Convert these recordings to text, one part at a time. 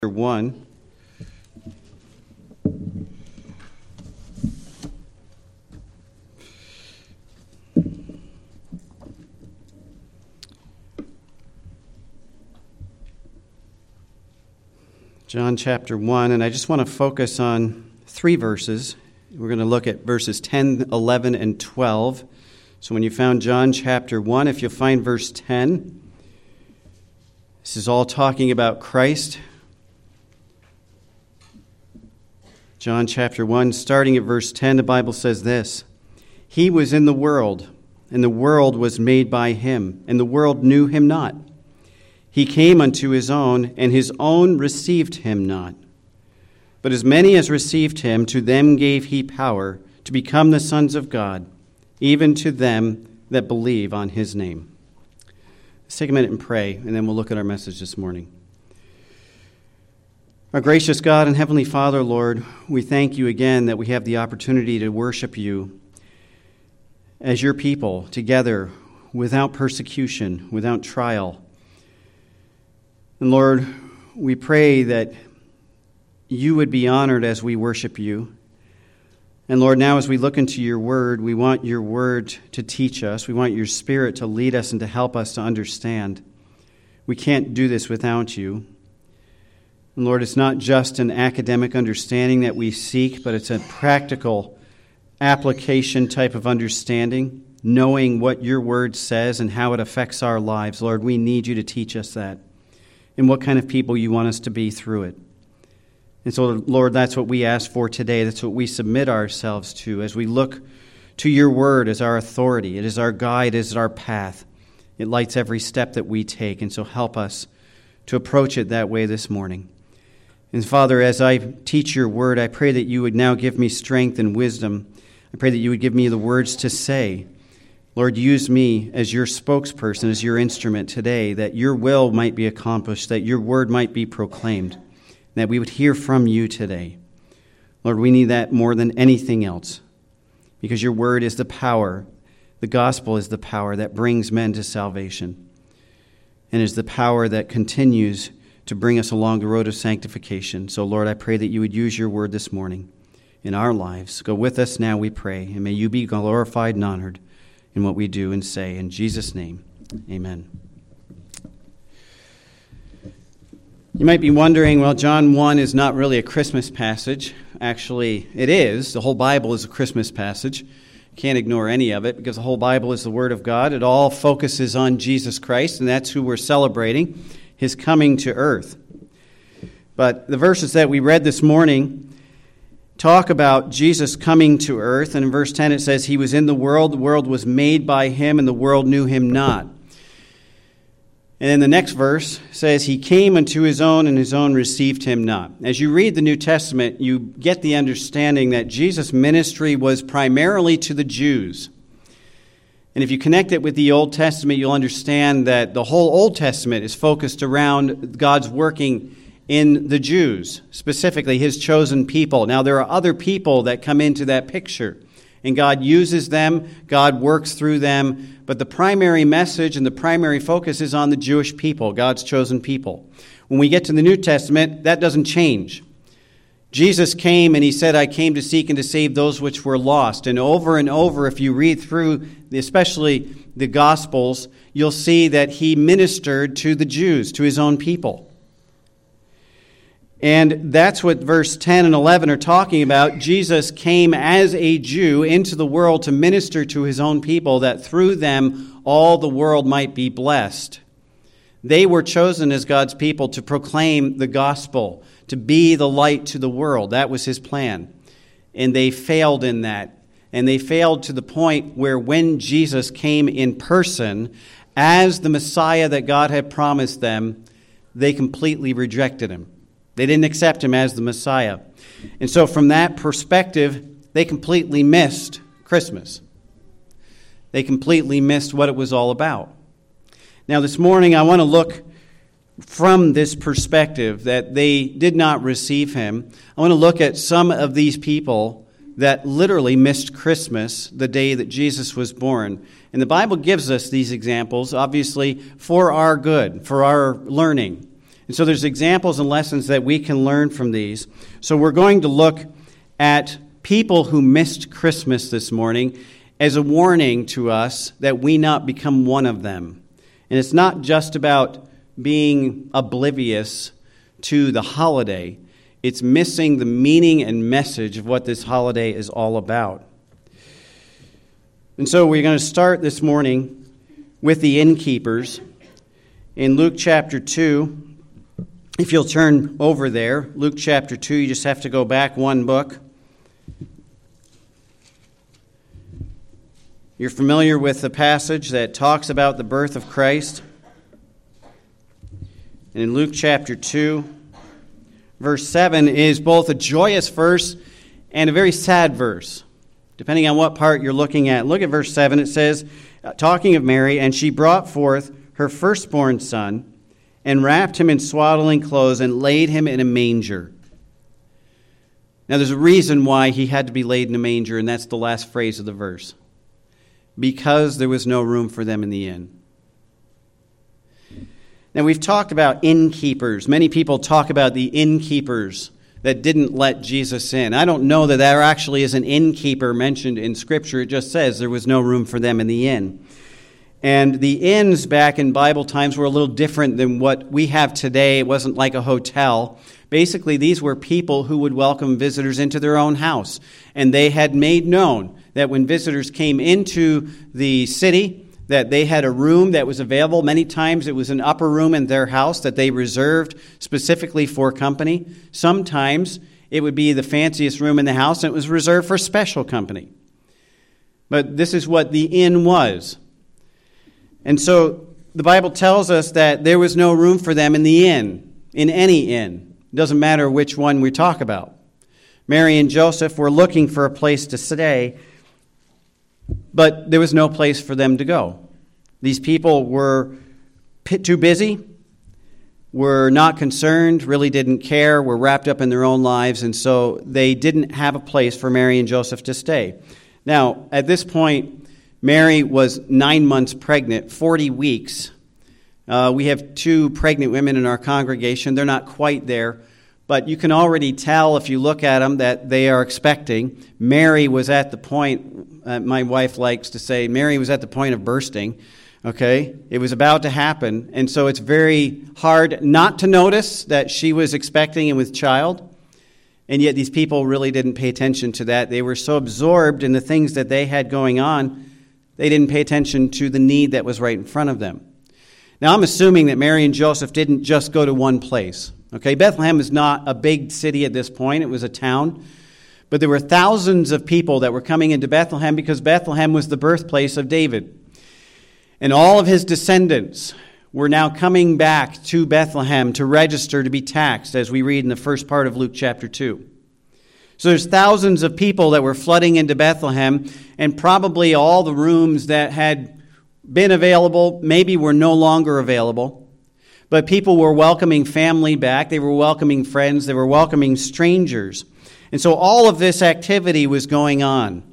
1. John chapter 1, and I just want to focus on 3 verses. We're going to look at verses 10, 11, and 12. So when you found John chapter 1, if you'll find verse 10, this is all talking about Christ. John chapter 1, starting at verse 10, the Bible says this: He was in the world, and the world was made by him, and the world knew him not. He came unto his own, and his own received him not. But as many as received him, to them gave he power to become the sons of God, even to them that believe on his name. Let's take a minute and pray, and then we'll look at our message this morning. Our gracious God and Heavenly Father, Lord, we thank you again that we have the opportunity to worship you as your people together without persecution, without trial. And Lord, we pray that you would be honored as we worship you. And Lord, now as we look into your word, we want your word to teach us. We want your Spirit to lead us and to help us to understand. We can't do this without you. And Lord, it's not just an academic understanding that we seek, but it's a practical application type of understanding, knowing what your word says and how it affects our lives. Lord, we need you to teach us that and what kind of people you want us to be through it. And so, Lord, that's what we ask for today. That's what we submit ourselves to as we look to your word as our authority. It is our guide, it is our path. It lights every step that we take. And so help us to approach it that way this morning. And Father, as I teach your word, I pray that you would now give me strength and wisdom. I pray that you would give me the words to say. Lord, use me as your spokesperson, as your instrument today, that your will might be accomplished, that your word might be proclaimed, that we would hear from you today. Lord, we need that more than anything else, because your word is the power. The gospel is the power that brings men to salvation, and is the power that continues to bring us along the road of sanctification. So, Lord, I pray that you would use your word this morning in our lives. Go with us now, we pray, and may you be glorified and honored in what we do and say. In Jesus' name, amen. You might be wondering, well, John 1 is not really a Christmas passage. Actually, it is. The whole Bible is a Christmas passage. Can't ignore any of it because the whole Bible is the Word of God. It all focuses on Jesus Christ, and that's who we're celebrating, his coming to earth. But the verses that we read this morning talk about Jesus coming to earth. And in verse 10 it says, He was in the world was made by him, and the world knew him not. And then the next verse says, He came unto his own, and his own received him not. As you read the New Testament, you get the understanding that Jesus' ministry was primarily to the Jews. And if you connect it with the Old Testament, you'll understand that the whole Old Testament is focused around God's working in the Jews, specifically his chosen people. Now, there are other people that come into that picture, and God uses them, God works through them, but the primary message and the primary focus is on the Jewish people, God's chosen people. When we get to the New Testament, that doesn't change. Jesus came and he said, I came to seek and to save those which were lost. And over, if you read through, especially the Gospels, you'll see that he ministered to the Jews, to his own people. And that's what verse 10 and 11 are talking about. Jesus came as a Jew into the world to minister to his own people, that through them all the world might be blessed. They were chosen as God's people to proclaim the gospel, to be the light to the world. That was his plan. And they failed in that. And they failed to the point where when Jesus came in person as the Messiah that God had promised them, they completely rejected him. They didn't accept him as the Messiah. And so from that perspective, they completely missed Christmas. They completely missed what it was all about. Now this morning I want to look from this perspective that they did not receive him. I want to look at some of these people that literally missed Christmas, the day that Jesus was born. And the Bible gives us these examples, obviously, for our good, for our learning. And so there's examples and lessons that we can learn from these. So we're going to look at people who missed Christmas this morning as a warning to us that we not become one of them. And it's not just about being oblivious to the holiday. It's missing the meaning and message of what this holiday is all about. And so we're going to start this morning with the innkeepers. In Luke chapter 2, if you'll turn over there, Luke chapter 2, you just have to go back one book. You're familiar with the passage that talks about the birth of Christ. And in Luke chapter 2, verse 7 is both a joyous verse and a very sad verse, depending on what part you're looking at. Look at verse 7. It says, talking of Mary, and she brought forth her firstborn son and wrapped him in swaddling clothes and laid him in a manger. Now, there's a reason why he had to be laid in a manger, and that's the last phrase of the verse. Because there was no room for them in the inn. Now, we've talked about innkeepers. Many people talk about the innkeepers that didn't let Jesus in. I don't know that there actually is an innkeeper mentioned in Scripture. It just says there was no room for them in the inn. And the inns back in Bible times were a little different than what we have today. It wasn't like a hotel. Basically, these were people who would welcome visitors into their own house. And they had made known that when visitors came into the city, that they had a room that was available. Many times it was an upper room in their house that they reserved specifically for company. Sometimes it would be the fanciest room in the house, and it was reserved for special company. But this is what the inn was. And so the Bible tells us that there was no room for them in the inn, in any inn. It doesn't matter which one we talk about. Mary and Joseph were looking for a place to stay, but there was no place for them to go. These people were too busy, were not concerned, really didn't care, were wrapped up in their own lives, and so they didn't have a place for Mary and Joseph to stay. Now, at this point, Mary was 9 months pregnant, 40 weeks. We have 2 pregnant women in our congregation. They're not quite there, but you can already tell if you look at them that they are expecting. Mary was at the point, my wife likes to say, Mary was at the point of bursting. Okay? It was about to happen, and so it's very hard not to notice that she was expecting and with child. And yet these people really didn't pay attention to that. They were so absorbed in the things that they had going on, they didn't pay attention to the need that was right in front of them. Now, I'm assuming that Mary and Joseph didn't just go to one place. Okay, Bethlehem is not a big city at this point. It was a town. But there were thousands of people that were coming into Bethlehem because Bethlehem was the birthplace of David. And all of his descendants were now coming back to Bethlehem to register to be taxed, as we read in the first part of Luke chapter 2. So there's thousands of people that were flooding into Bethlehem, and probably all the rooms that had been available maybe were no longer available. But people were welcoming family back. They were welcoming friends. They were welcoming strangers. And so all of this activity was going on.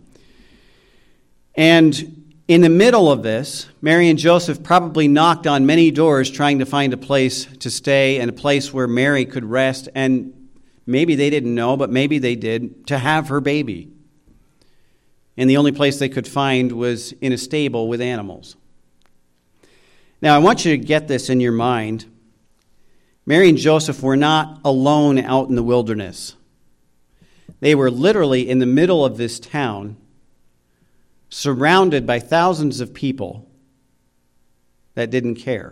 And in the middle of this, Mary and Joseph probably knocked on many doors trying to find a place to stay and a place where Mary could rest, and maybe they didn't know, but maybe they did, to have her baby. And the only place they could find was in a stable with animals. Now, I want you to get this in your mind. Mary and Joseph were not alone out in the wilderness. They were literally in the middle of this town, surrounded by thousands of people that didn't care.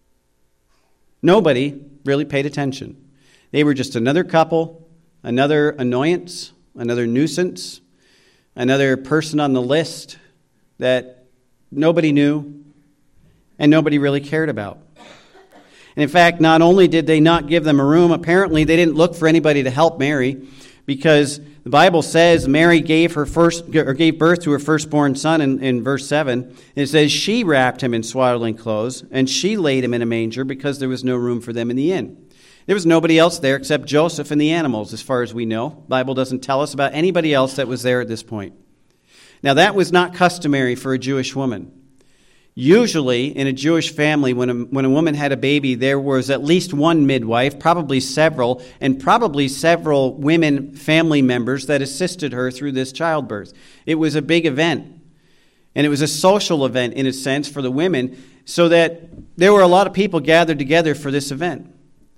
Nobody really paid attention. They were just another couple, another annoyance, another nuisance, another person on the list that nobody knew and nobody really cared about. And in fact, not only did they not give them a room, apparently they didn't look for anybody to help Mary, because the Bible says Mary gave birth to her firstborn son in verse 7. And it says she wrapped him in swaddling clothes, and she laid him in a manger because there was no room for them in the inn. There was nobody else there except Joseph and the animals, as far as we know. The Bible doesn't tell us about anybody else that was there at this point. Now, that was not customary for a Jewish woman. Usually, in a Jewish family, when a woman had a baby, there was at least one midwife, probably several, and probably several women family members that assisted her through this childbirth. It was a big event, and it was a social event, in a sense, for the women, so that there were a lot of people gathered together for this event.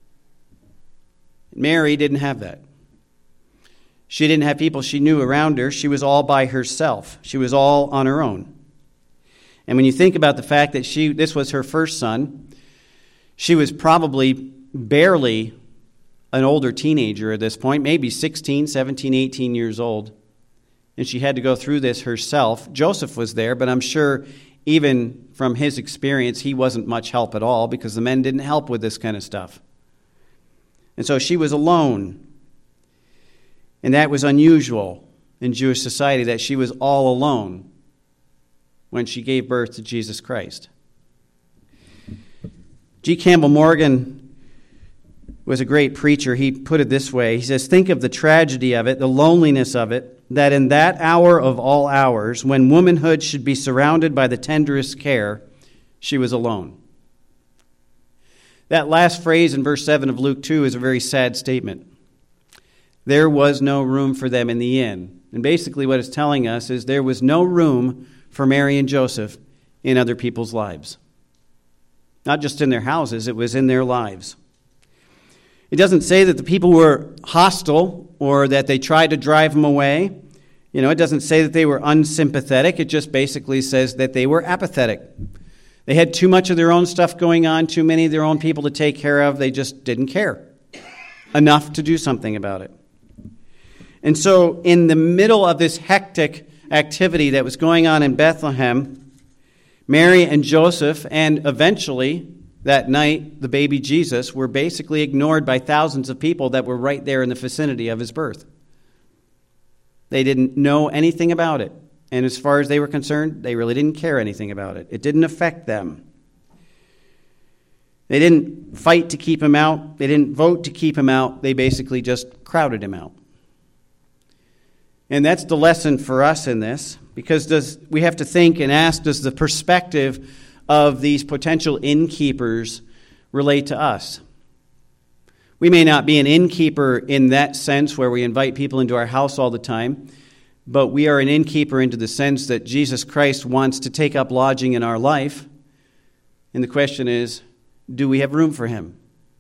Mary didn't have that. She didn't have people she knew around her. She was all by herself. She was all on her own. And when you think about the fact that this was her first son, she was probably barely an older teenager at this point, maybe 16, 17, 18 years old. And she had to go through this herself. Joseph was there, but I'm sure even from his experience, he wasn't much help at all because the men didn't help with this kind of stuff. And so she was alone. And that was unusual in Jewish society, that she was all alone when she gave birth to Jesus Christ. G. Campbell Morgan was a great preacher. He put it this way. He says, think of the tragedy of it, the loneliness of it, that in that hour of all hours, when womanhood should be surrounded by the tenderest care, she was alone. That last phrase in verse 7 of Luke 2 is a very sad statement. There was no room for them in the inn. And basically what it's telling us is there was no room for Mary and Joseph in other people's lives. Not just in their houses, it was in their lives. It doesn't say that the people were hostile or that they tried to drive them away. It doesn't say that they were unsympathetic. It just basically says that they were apathetic. They had too much of their own stuff going on, too many of their own people to take care of. They just didn't care enough to do something about it. And so in the middle of this hectic activity that was going on in Bethlehem, Mary and Joseph, and eventually that night the baby Jesus, were basically ignored by thousands of people that were right there in the vicinity of his birth. They didn't know anything about it. And as far as they were concerned, they really didn't care anything about it. It didn't affect them. They didn't fight to keep him out. They didn't vote to keep him out. They basically just crowded him out. And that's the lesson for us in this, because we have to think and ask, does the perspective of these potential innkeepers relate to us? We may not be an innkeeper in that sense where we invite people into our house all the time, but we are an innkeeper into the sense that Jesus Christ wants to take up lodging in our life. And the question is, do we have room for him?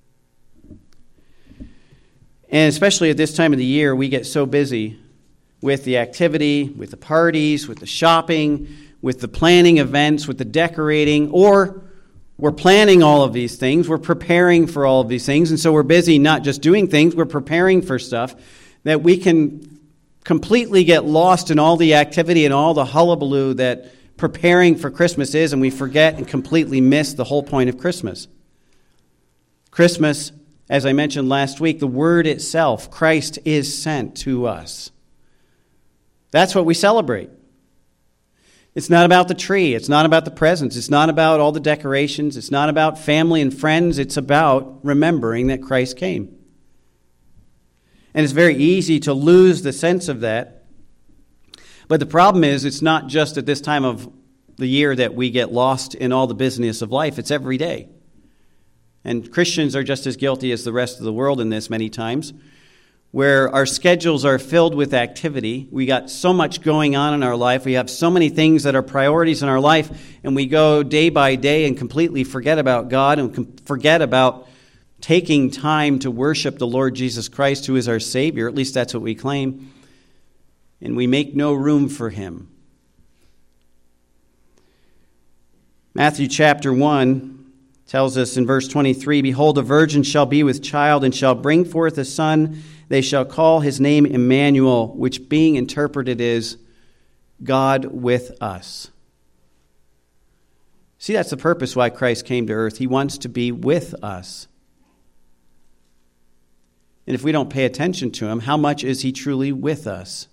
And especially at this time of the year, we get so busy with the activity, with the parties, with the shopping, with the planning events, with the decorating, or we're planning all of these things, we're preparing for all of these things, and so we're busy not just doing things, we're preparing for stuff, that we can completely get lost in all the activity and all the hullabaloo that preparing for Christmas is, and we forget and completely miss the whole point of Christmas. Christmas, as I mentioned last week, the word itself, Christ is sent to us. That's what we celebrate. It's not about the tree. It's not about the presents. It's not about all the decorations. It's not about family and friends. It's about remembering that Christ came. And it's very easy to lose the sense of that. But the problem is, it's not just at this time of the year that we get lost in all the business of life. It's every day. And Christians are just as guilty as the rest of the world in this many times, where our schedules are filled with activity. We got so much going on in our life. We have so many things that are priorities in our life, and we go day by day and completely forget about God and forget about taking time to worship the Lord Jesus Christ, who is our Savior. At least that's what we claim. And we make no room for him. Matthew chapter 1 tells us in verse 23, "Behold, a virgin shall be with child and shall bring forth a son. They shall call his name Emmanuel," which being interpreted is God with us. See, that's the purpose why Christ came to earth. He wants to be with us. And if we don't pay attention to him, how much is he truly with us?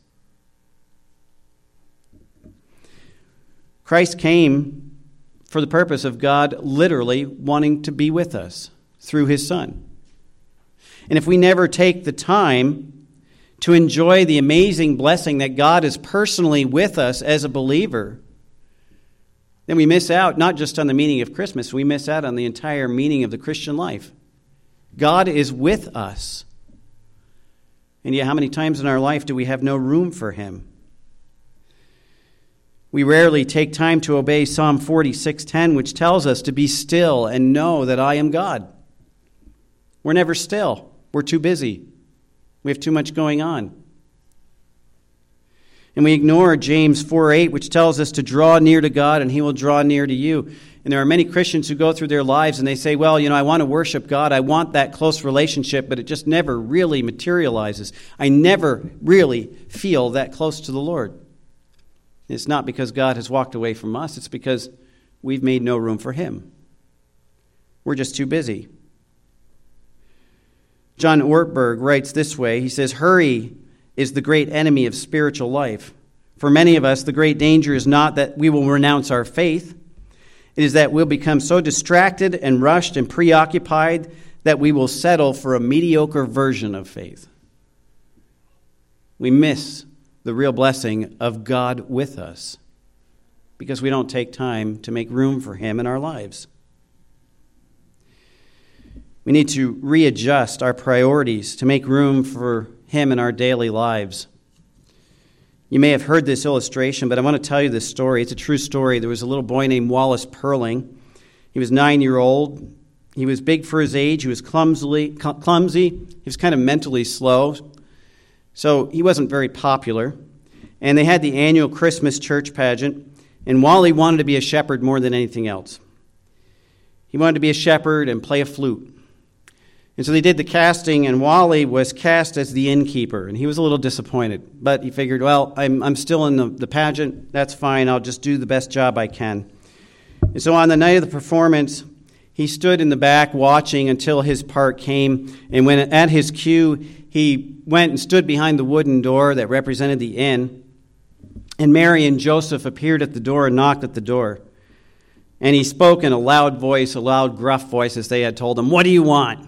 Christ came for the purpose of God literally wanting to be with us through his Son. And if we never take the time to enjoy the amazing blessing that God is personally with us as a believer, then we miss out not just on the meaning of Christmas, we miss out on the entire meaning of the Christian life. God is with us. And yet how many times in our life do we have no room for him? We rarely take time to obey Psalm 46:10, which tells us to be still and know that I am God. We're never still. We're too busy. We have too much going on. And we ignore James 4:8, which tells us to draw near to God and he will draw near to you. And there are many Christians who go through their lives and they say, well, I want to worship God. I want that close relationship, but it just never really materializes. I never really feel that close to the Lord. And it's not because God has walked away from us. It's because we've made no room for him. We're just too busy. John Ortberg writes this way. He says, hurry is the great enemy of spiritual life. For many of us, the great danger is not that we will renounce our faith. It is that we'll become so distracted and rushed and preoccupied that we will settle for a mediocre version of faith. We miss the real blessing of God with us because we don't take time to make room for him in our lives. We need to readjust our priorities to make room for him in our daily lives. You may have heard this illustration, but I want to tell you this story. It's a true story. There was a little boy named Wallace Perling. He was 9-year-old. He was big for his age. He was clumsy. He was kind of mentally slow. So he wasn't very popular. And they had the annual Christmas church pageant. And Wally wanted to be a shepherd more than anything else. He wanted to be a shepherd and play a flute. And so they did the casting, and Wally was cast as the innkeeper, and he was a little disappointed. But he figured, well, I'm still in the pageant. That's fine. I'll just do the best job I can. And so on the night of the performance, he stood in the back watching until his part came. And when at his cue, he went and stood behind the wooden door that represented the inn. And Mary and Joseph appeared at the door and knocked at the door. And he spoke in a loud voice, a loud, gruff voice, as they had told him, "What do you want?"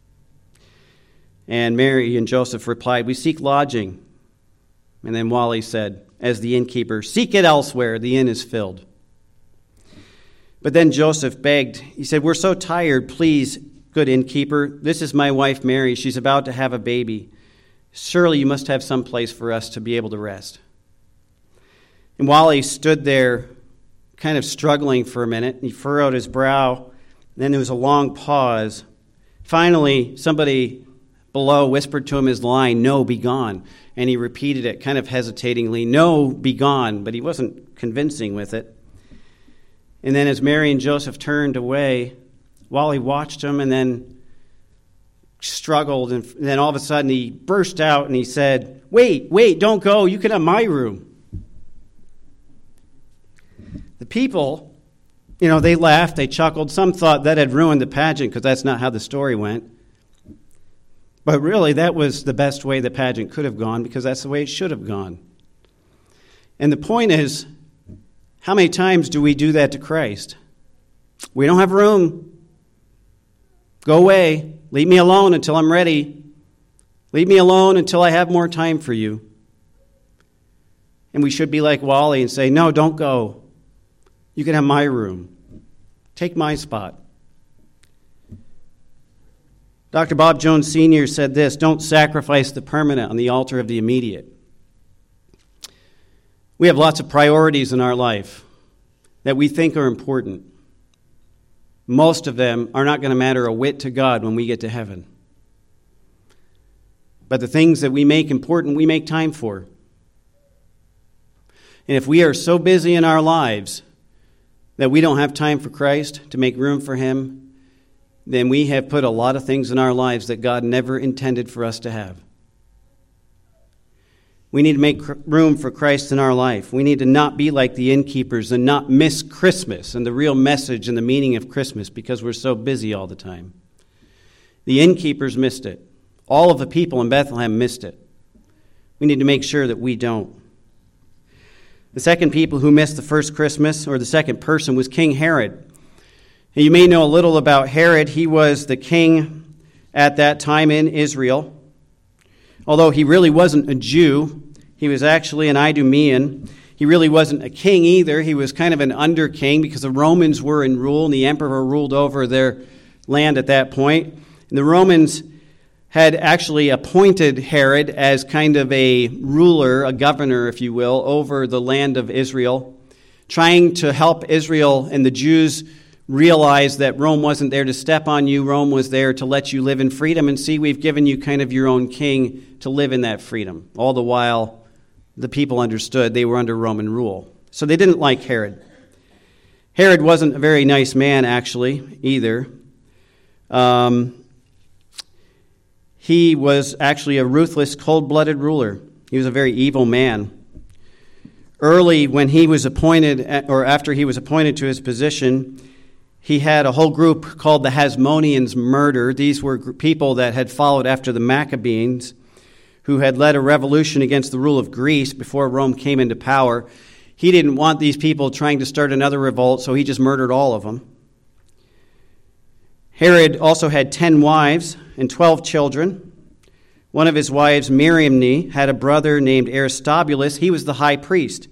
And Mary and Joseph replied, "We seek lodging." And then Wally said, as the innkeeper, "Seek it elsewhere. The inn is filled." But then Joseph begged. He said, "We're so tired. Please, good innkeeper, this is my wife Mary. She's about to have a baby. Surely you must have some place for us to be able to rest." And Wally stood there kind of struggling for a minute. He furrowed his brow. Then there was a long pause. Finally, somebody below whispered to him his line, "No, be gone." And he repeated it kind of hesitatingly, "No, be gone." But he wasn't convincing with it. And then as Mary and Joseph turned away, Wally watched him and then struggled. And then all of a sudden he burst out and he said, wait, don't go. You can have my room." The people, they laughed, they chuckled. Some thought that had ruined the pageant because that's not how the story went. But really, that was the best way the pageant could have gone because that's the way it should have gone. And the point is, how many times do we do that to Christ? We don't have room. Go away. Leave me alone until I'm ready. Leave me alone until I have more time for you. And we should be like Wally and say, "No, don't go. You can have my room. Take my spot." Dr. Bob Jones Sr. said this, "Don't sacrifice the permanent on the altar of the immediate." We have lots of priorities in our life that we think are important. Most of them are not going to matter a whit to God when we get to heaven. But the things that we make important, we make time for. And if we are so busy in our lives that we don't have time for Christ to make room for him, then we have put a lot of things in our lives that God never intended for us to have. We need to make room for Christ in our life. We need to not be like the innkeepers and not miss Christmas and the real message and the meaning of Christmas because we're so busy all the time. The innkeepers missed it. All of the people in Bethlehem missed it. We need to make sure that we don't. The second people who missed the first Christmas, or the second person, was King Herod. And you may know a little about Herod. He was the king at that time in Israel. Although he really wasn't a Jew, he was actually an Idumean. He really wasn't a king either. He was kind of an under king because the Romans were in rule and the emperor ruled over their land at that point. And the Romans had actually appointed Herod as kind of a ruler, a governor, if you will, over the land of Israel, trying to help Israel and the Jews realize that Rome wasn't there to step on you. Rome was there to let you live in freedom. And see, we've given you kind of your own king to live in that freedom. All the while, the people understood they were under Roman rule. So they didn't like Herod. Herod wasn't a very nice man, actually, either. He was actually a ruthless, cold-blooded ruler. He was a very evil man. Early, when he was appointed, or after he was appointed to his position, he had a whole group called the Hasmoneans murdered. These were people that had followed after the Maccabees, who had led a revolution against the rule of Greece before Rome came into power. He didn't want these people trying to start another revolt, so he just murdered all of them. Herod also had 10 wives and 12 children. One of his wives, Miriamne, had a brother named Aristobulus. He was the high priest.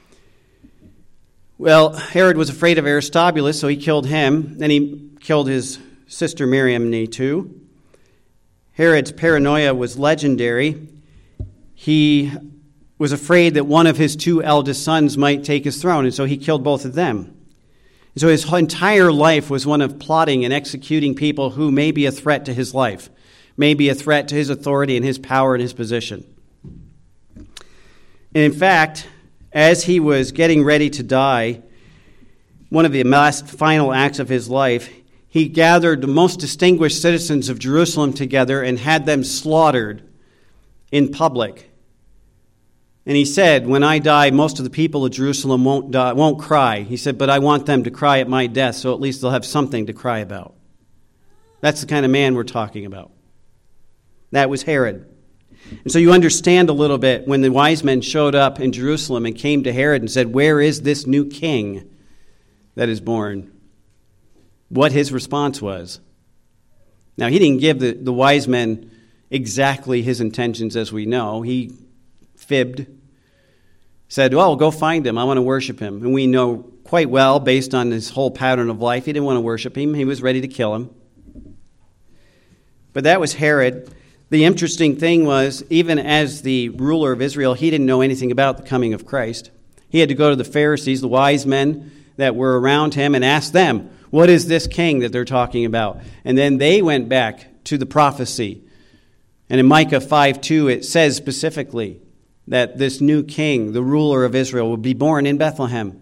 Well, Herod was afraid of Aristobulus, so he killed him. Then he killed his sister Miriamne too. Herod's paranoia was legendary. He was afraid that one of his 2 eldest sons might take his throne, and so he killed both of them. And so his entire life was one of plotting and executing people who may be a threat to his life, may be a threat to his authority and his power and his position. And in fact, as he was getting ready to die, one of the last final acts of his life, he gathered the most distinguished citizens of Jerusalem together and had them slaughtered in public. And he said, when I die, most of the people of Jerusalem won't cry. He said, but I want them to cry at my death, so at least they'll have something to cry about. That's the kind of man we're talking about. That was Herod. And so you understand a little bit when the wise men showed up in Jerusalem and came to Herod and said, where is this new king that is born? What his response was. Now, he didn't give the wise men exactly his intentions as we know. He fibbed, said, well, go find him. I want to worship him. And we know quite well, based on his whole pattern of life, he didn't want to worship him. He was ready to kill him. But that was Herod. The interesting thing was, even as the ruler of Israel, he didn't know anything about the coming of Christ. He had to go to the Pharisees, the wise men that were around him, and ask them, what is this king that they're talking about? And then they went back to the prophecy. And in Micah 5:2, it says specifically that this new king, the ruler of Israel, will be born in Bethlehem.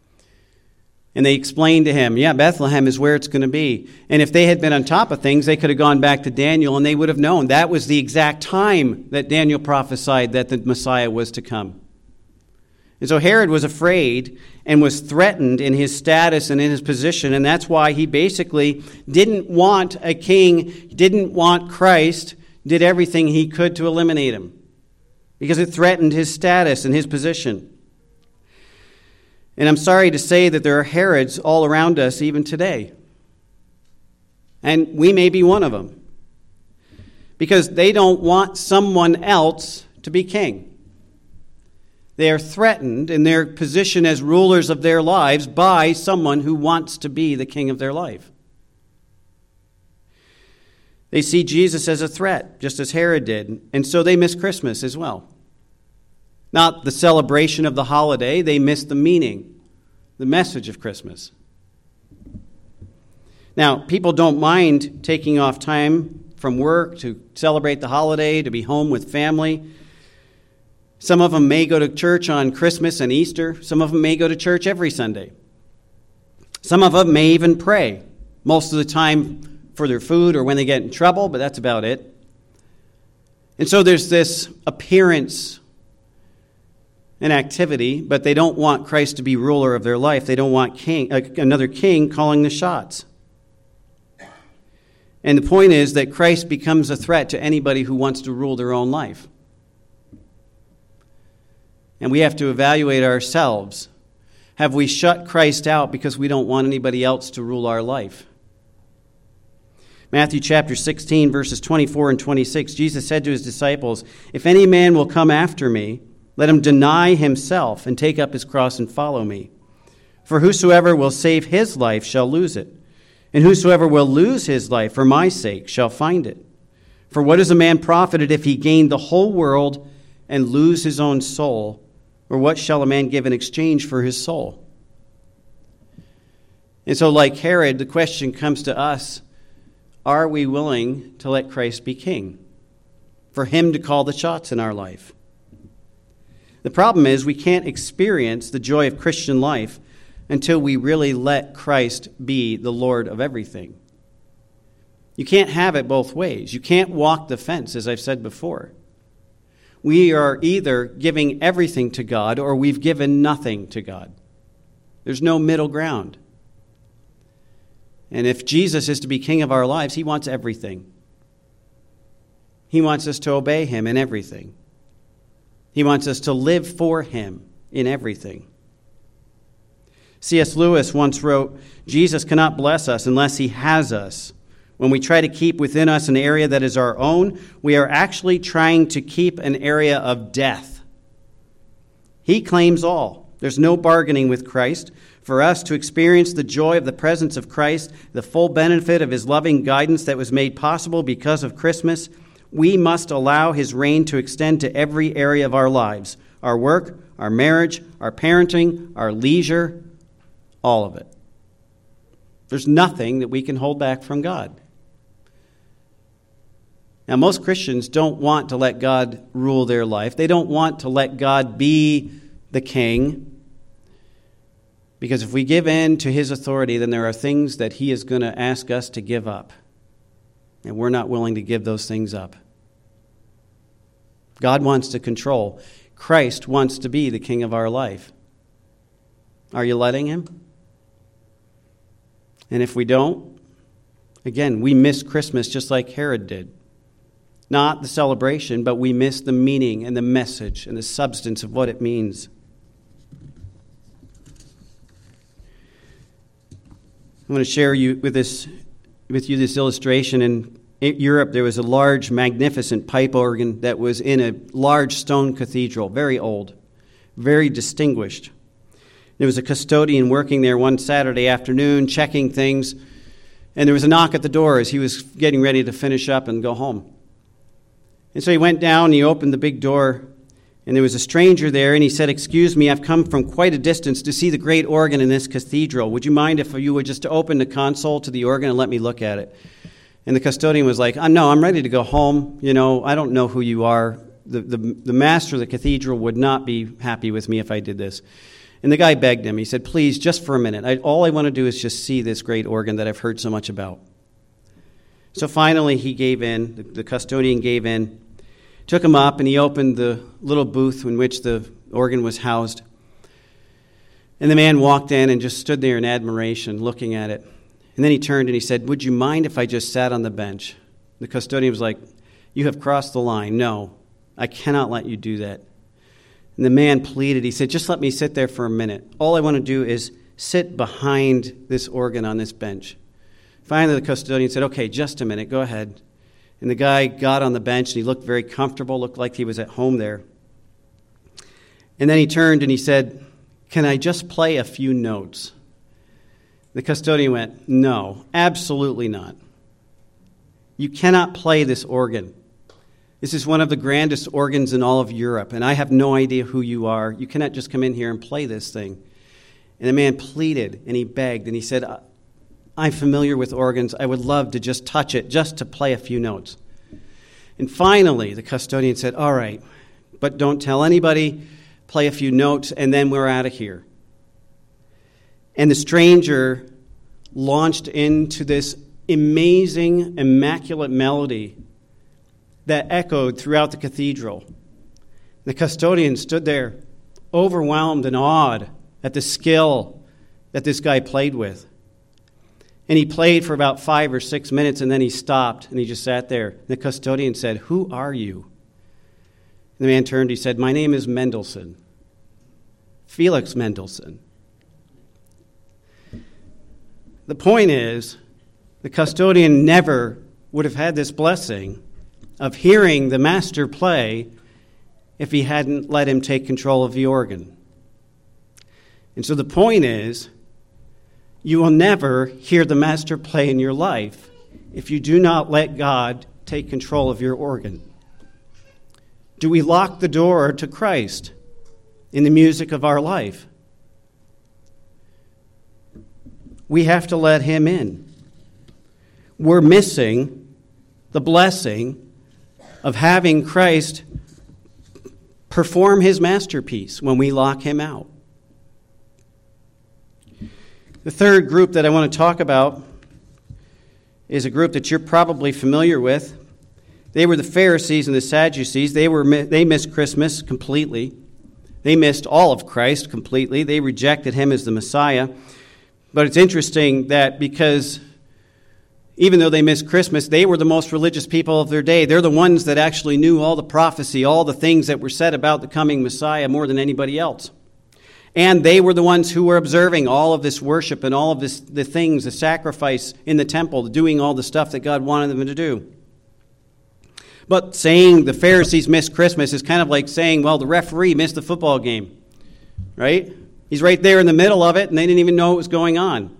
And they explained to him, yeah, Bethlehem is where it's going to be. And if they had been on top of things, they could have gone back to Daniel and they would have known that was the exact time that Daniel prophesied that the Messiah was to come. And so Herod was afraid and was threatened in his status and in his position, and that's why he basically didn't want a king, didn't want Christ, did everything he could to eliminate him, because it threatened his status and his position. And I'm sorry to say that there are Herods all around us even today. And we may be one of them. Because they don't want someone else to be king. They are threatened in their position as rulers of their lives by someone who wants to be the king of their life. They see Jesus as a threat, just as Herod did. And so they miss Christmas as well. Not the celebration of the holiday, they miss the meaning, the message of Christmas. Now, people don't mind taking off time from work to celebrate the holiday, to be home with family. Some of them may go to church on Christmas and Easter. Some of them may go to church every Sunday. Some of them may even pray, most of the time for their food or when they get in trouble, but that's about it. And so there's this appearance and activity, but they don't want Christ to be ruler of their life. They don't want another king calling the shots. And the point is that Christ becomes a threat to anybody who wants to rule their own life. And we have to evaluate ourselves. Have we shut Christ out because we don't want anybody else to rule our life? Matthew chapter 16, verses 24 and 26, Jesus said to his disciples, "If any man will come after me, Let him deny himself and take up his cross and follow me. For whosoever will save his life shall lose it, and whosoever will lose his life for my sake shall find it. For what is a man profited if he gain the whole world and lose his own soul? Or what shall a man give in exchange for his soul? And so, like Herod, the question comes to us, are we willing to let Christ be king? For him to call the shots in our life? The problem is we can't experience the joy of Christian life until we really let Christ be the Lord of everything. You can't have it both ways. You can't walk the fence, as I've said before. We are either giving everything to God or we've given nothing to God. There's no middle ground. And if Jesus is to be king of our lives, he wants everything. He wants us to obey him in everything. He wants us to live for him in everything. C.S. Lewis once wrote, Jesus cannot bless us unless he has us. When we try to keep within us an area that is our own, we are actually trying to keep an area of death. He claims all. There's no bargaining with Christ. For us to experience the joy of the presence of Christ, the full benefit of his loving guidance that was made possible because of Christmas, we must allow his reign to extend to every area of our lives, our work, our marriage, our parenting, our leisure, all of it. There's nothing that we can hold back from God. Now, most Christians don't want to let God rule their life. They don't want to let God be the king. Because if we give in to his authority, then there are things that he is going to ask us to give up. And we're not willing to give those things up. God wants to control. Christ wants to be the king of our life. Are you letting him? And if we don't, again, we miss Christmas just like Herod did. Not the celebration, but we miss the meaning and the message and the substance of what it means. I'm going to share with you this illustration. In Europe, there was a large, magnificent pipe organ that was in a large stone cathedral, very old, very distinguished. There was a custodian working there one Saturday afternoon, checking things, and there was a knock at the door as he was getting ready to finish up and go home. And so he went down, and he opened the big door, and there was a stranger there, and he said, "Excuse me, I've come from quite a distance to see the great organ in this cathedral. Would you mind if you would just open the console to the organ and let me look at it?" And the custodian was like, "No, I'm ready to go home. You know, I don't know who you are. The master of the cathedral would not be happy with me if I did this." And the guy begged him. He said, "Please, just for a minute. All I want to do is just see this great organ that I've heard so much about." So finally he gave in. The custodian gave in. Took him up, and he opened the little booth in which the organ was housed. And the man walked in and just stood there in admiration, looking at it. And then he turned and he said, "Would you mind if I just sat on the bench?" The custodian was like, "You have crossed the line. No, I cannot let you do that." And the man pleaded. He said, "Just let me sit there for a minute. All I want to do is sit behind this organ on this bench." Finally, the custodian said, "Okay, just a minute. Go ahead." And the guy got on the bench, and he looked very comfortable, looked like he was at home there. And then he turned and he said, "Can I just play a few notes?" The custodian went, "No, absolutely not. You cannot play this organ. This is one of the grandest organs in all of Europe, and I have no idea who you are. You cannot just come in here and play this thing." And the man pleaded, and he begged, and he said, "I'm familiar with organs. I would love to just touch it, just to play a few notes." And finally, the custodian said, "All right, but don't tell anybody, play a few notes, and then we're out of here." And the stranger launched into this amazing, immaculate melody that echoed throughout the cathedral. The custodian stood there, overwhelmed and awed at the skill that this guy played with. And he played for about 5 or 6 minutes, and then he stopped, and he just sat there. The custodian said, "Who are you?" And the man turned, he said, "My name is Mendelssohn, Felix Mendelssohn." The point is, the custodian never would have had this blessing of hearing the master play if he hadn't let him take control of the organ. And so the point is, you will never hear the master play in your life if you do not let God take control of your organ. Do we lock the door to Christ in the music of our life? We have to let him in. We're missing the blessing of having Christ perform his masterpiece when we lock him out. The third group that I want to talk about is a group that you're probably familiar with. They were the Pharisees and the Sadducees. They missed Christmas completely. They missed all of Christ completely. They rejected him as the Messiah. But it's interesting that because even though they missed Christmas, they were the most religious people of their day. They're the ones that actually knew all the prophecy, all the things that were said about the coming Messiah more than anybody else. And they were the ones who were observing all of this worship and all of the things, the sacrifice in the temple, doing all the stuff that God wanted them to do. But saying the Pharisees missed Christmas is kind of like saying, well, the referee missed the football game, right? He's right there in the middle of it, and they didn't even know what was going on.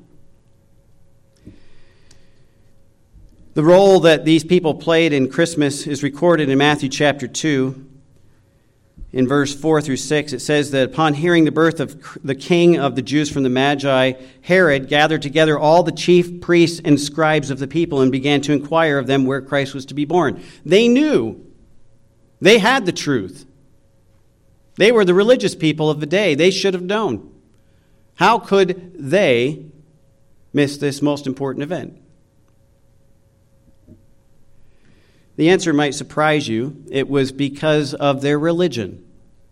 The role that these people played in Christmas is recorded in Matthew chapter 2. In verse 4 through 6, it says that upon hearing the birth of the king of the Jews from the Magi, Herod gathered together all the chief priests and scribes of the people and began to inquire of them where Christ was to be born. They knew. They had the truth. They were the religious people of the day. They should have known. How could they miss this most important event? The answer might surprise you. It was because of their religion.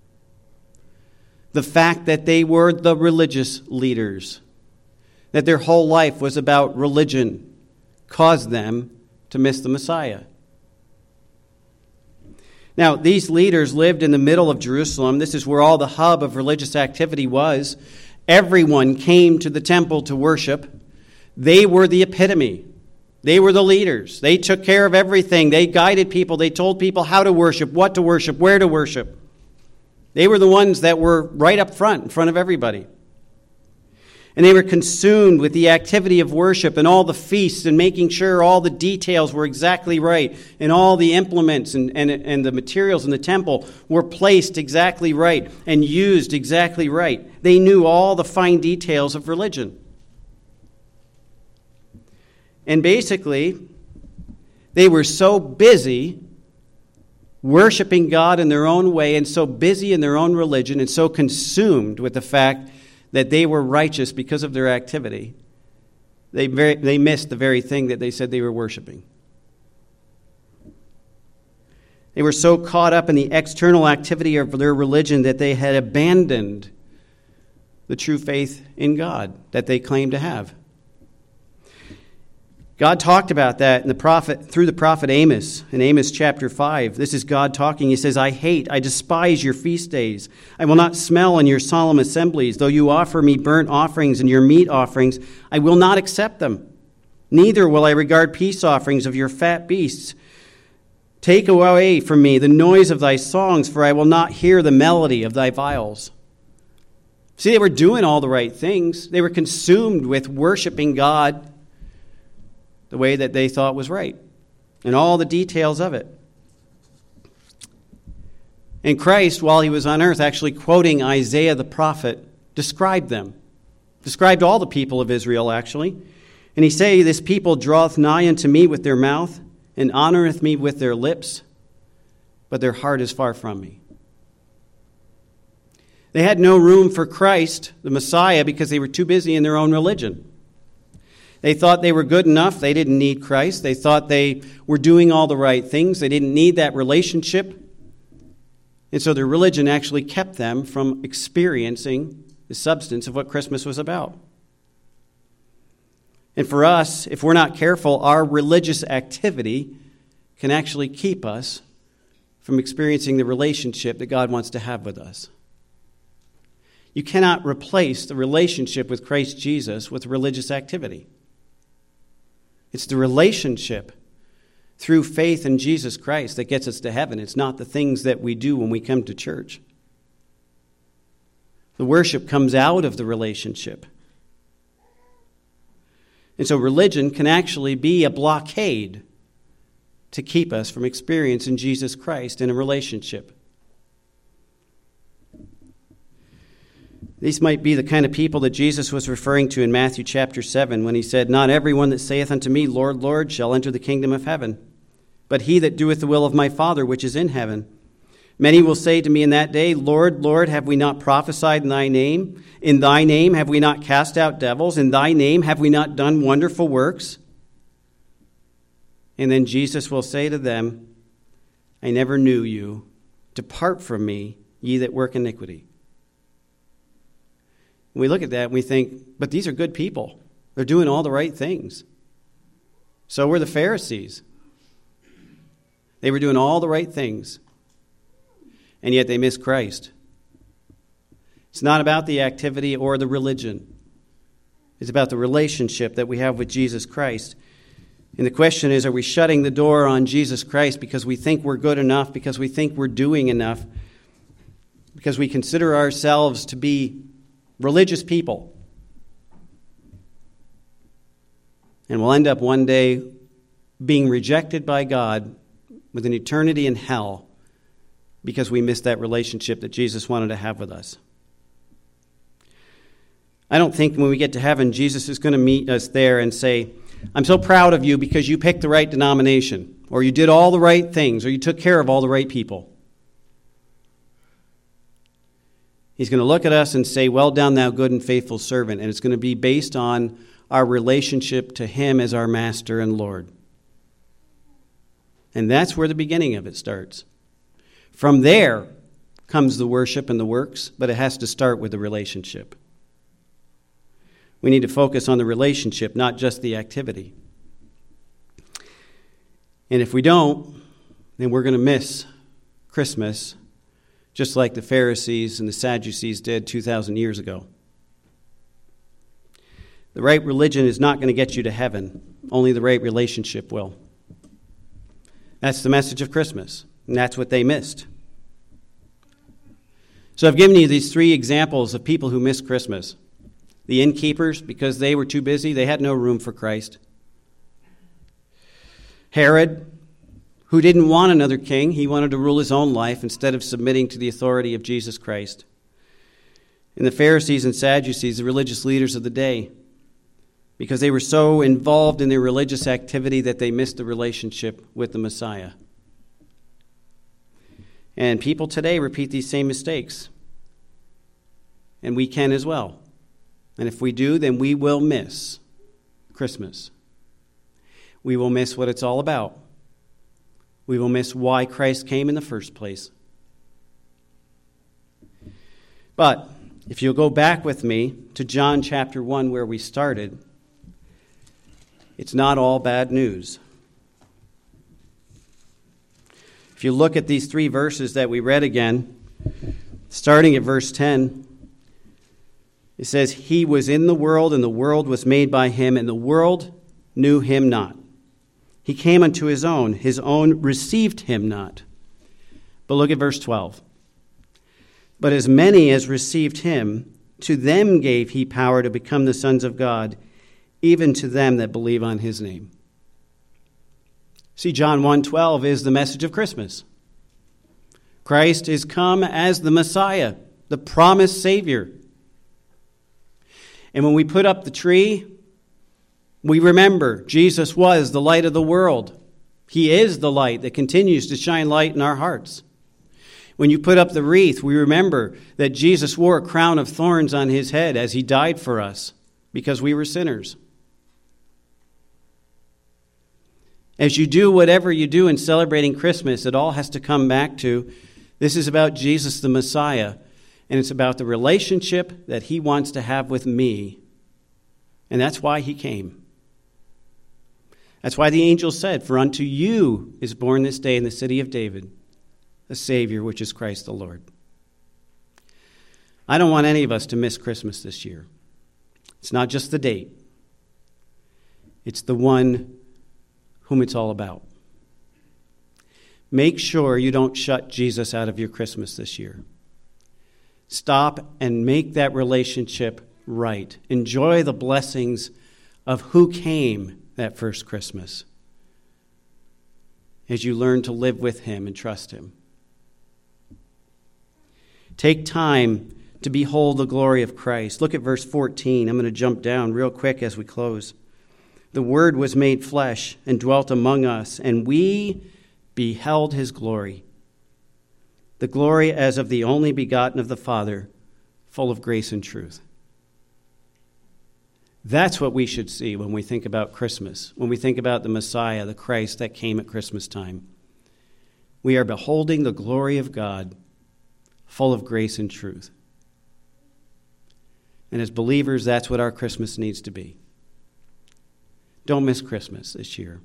The fact that they were the religious leaders, that their whole life was about religion, caused them to miss the Messiah. Now, these leaders lived in the middle of Jerusalem. This is where all the hub of religious activity was. Everyone came to the temple to worship. They were the epitome. They were the leaders. They took care of everything. They guided people. They told people how to worship, what to worship, where to worship. They were the ones that were right up front, in front of everybody. And they were consumed with the activity of worship and all the feasts and making sure all the details were exactly right and all the implements and the materials in the temple were placed exactly right and used exactly right. They knew all the fine details of religion. And basically, they were so busy worshiping God in their own way and so busy in their own religion and so consumed with the fact that they were righteous because of their activity, they missed the very thing that they said they were worshiping. They were so caught up in the external activity of their religion that they had abandoned the true faith in God that they claimed to have. God talked about that through the prophet Amos, in Amos chapter 5. This is God talking. He says, I despise your feast days. I will not smell in your solemn assemblies. Though you offer me burnt offerings and your meat offerings, I will not accept them. Neither will I regard peace offerings of your fat beasts. Take away from me the noise of thy songs, for I will not hear the melody of thy viols. See, they were doing all the right things. They were consumed with worshiping God the way that they thought was right, and all the details of it. And Christ, while he was on earth, actually quoting Isaiah the prophet, described all the people of Israel, actually. And he said, this people draweth nigh unto me with their mouth, and honoreth me with their lips, but their heart is far from me. They had no room for Christ, the Messiah, because they were too busy in their own religion. They thought they were good enough. They didn't need Christ. They thought they were doing all the right things. They didn't need that relationship. And so their religion actually kept them from experiencing the substance of what Christmas was about. And for us, if we're not careful, our religious activity can actually keep us from experiencing the relationship that God wants to have with us. You cannot replace the relationship with Christ Jesus with religious activity. It's the relationship through faith in Jesus Christ that gets us to heaven. It's not the things that we do when we come to church. The worship comes out of the relationship. And so religion can actually be a blockade to keep us from experiencing Jesus Christ in a relationship. These might be the kind of people that Jesus was referring to in Matthew chapter 7 when he said, "Not everyone that saith unto me, Lord, Lord, shall enter the kingdom of heaven, but he that doeth the will of my Father which is in heaven. Many will say to me in that day, Lord, Lord, have we not prophesied in thy name? In thy name have we not cast out devils? In thy name have we not done wonderful works?" And then Jesus will say to them, "I never knew you. Depart from me, ye that work iniquity." And we look at that and we think, but these are good people. They're doing all the right things. So were the Pharisees. They were doing all the right things. And yet they missed Christ. It's not about the activity or the religion. It's about the relationship that we have with Jesus Christ. And the question is, are we shutting the door on Jesus Christ because we think we're good enough, because we think we're doing enough, because we consider ourselves to be religious people? And we'll end up one day being rejected by God with an eternity in hell because we missed that relationship that Jesus wanted to have with us. I don't think when we get to heaven, Jesus is going to meet us there and say, "I'm so proud of you because you picked the right denomination, or you did all the right things, or you took care of all the right people." He's going to look at us and say, "Well done, thou good and faithful servant," and it's going to be based on our relationship to him as our master and Lord. And that's where the beginning of it starts. From there comes the worship and the works, but it has to start with the relationship. We need to focus on the relationship, not just the activity. And if we don't, then we're going to miss Christmas, just like the Pharisees and the Sadducees did 2,000 years ago. The right religion is not going to get you to heaven. Only the right relationship will. That's the message of Christmas, and that's what they missed. So I've given you these three examples of people who missed Christmas. The innkeepers, because they were too busy, they had no room for Christ. Herod, who didn't want another king. He wanted to rule his own life instead of submitting to the authority of Jesus Christ. And the Pharisees and Sadducees, the religious leaders of the day, because they were so involved in their religious activity that they missed the relationship with the Messiah. And people today repeat these same mistakes. And we can as well. And if we do, then we will miss Christmas. We will miss what it's all about. We will miss why Christ came in the first place. But if you'll go back with me to John chapter 1 where we started, it's not all bad news. If you look at these three verses that we read again, starting at verse 10, it says, "He was in the world, and the world was made by him, and the world knew him not. He came unto his own received him not." But look at verse 12. "But as many as received him, to them gave he power to become the sons of God, even to them that believe on his name." See, John 1:12 is the message of Christmas. Christ is come as the Messiah, the promised Savior. And when we put up the tree, we remember Jesus was the light of the world. He is the light that continues to shine light in our hearts. When you put up the wreath, we remember that Jesus wore a crown of thorns on his head as he died for us because we were sinners. As you do whatever you do in celebrating Christmas, it all has to come back to this is about Jesus the Messiah, and it's about the relationship that he wants to have with me. And that's why he came. That's why the angel said, "For unto you is born this day in the city of David a Savior, which is Christ the Lord." I don't want any of us to miss Christmas this year. It's not just the date. It's the one whom it's all about. make sure you don't shut Jesus out of your Christmas this year. Stop and make that relationship right. Enjoy the blessings of who came that first Christmas as you learn to live with him and trust him. Take time to behold the glory of Christ. Look at verse 14. I'm going to jump down real quick as we close. The Word was made flesh and dwelt among us, and we beheld his glory. The glory as of the only begotten of the Father, full of grace and truth. That's what we should see when we think about Christmas, when we think about the Messiah, the Christ that came at Christmas time. We are beholding the glory of God, full of grace and truth. And as believers, that's what our Christmas needs to be. Don't miss Christmas this year.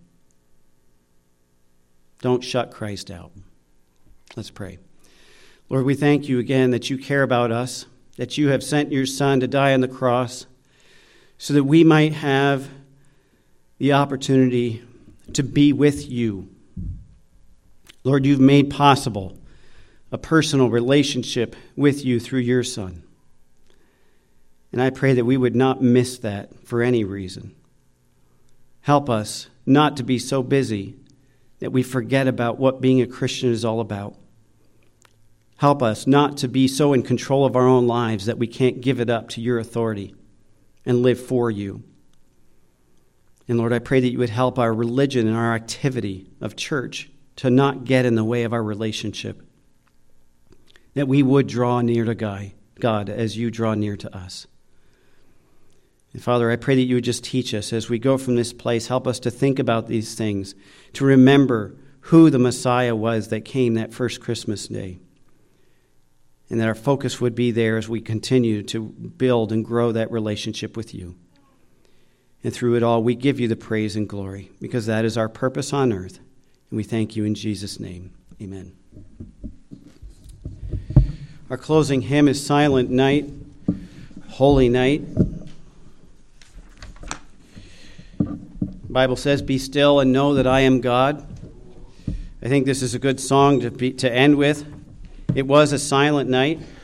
Don't shut Christ out. Let's pray. Lord, we thank you again that you care about us, that you have sent your Son to die on the cross so that we might have the opportunity to be with you. Lord, you've made possible a personal relationship with you through your Son. And I pray that we would not miss that for any reason. Help us not to be so busy that we forget about what being a Christian is all about. Help us not to be so in control of our own lives that we can't give it up to your authority and live for you. And Lord, I pray that you would help our religion and our activity of church to not get in the way of our relationship, that we would draw near to God as you draw near to us. And Father, I pray that you would just teach us as we go from this place. Help us to think about these things, to remember who the Messiah was that came that first Christmas day. And that our focus would be there as we continue to build and grow that relationship with you. And through it all, we give you the praise and glory, because that is our purpose on earth. And we thank you in Jesus' name. Amen. Our closing hymn is Silent Night, Holy Night. The Bible says, "Be still and know that I am God." I think this is a good song to end with. It was a silent night.